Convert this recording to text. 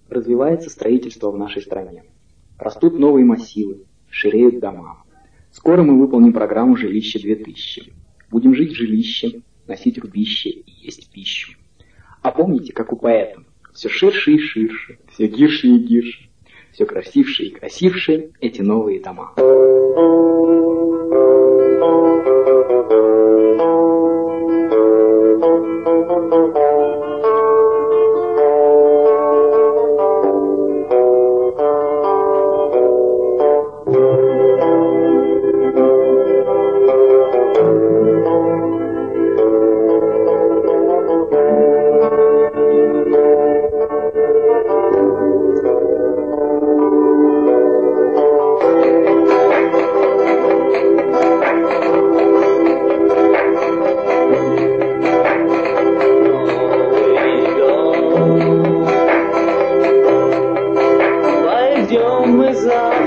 Развивается строительство в нашей стране. Растут новые массивы, ширеют дома. Скоро мы выполним программу «Жилище 2000». Будем жить в жилище, носить рубище и есть пищу. А помните, как у поэта? Все ширше и ширше, все гирше и гирше, все красивше и красивше эти новые дома. Пойдем мы за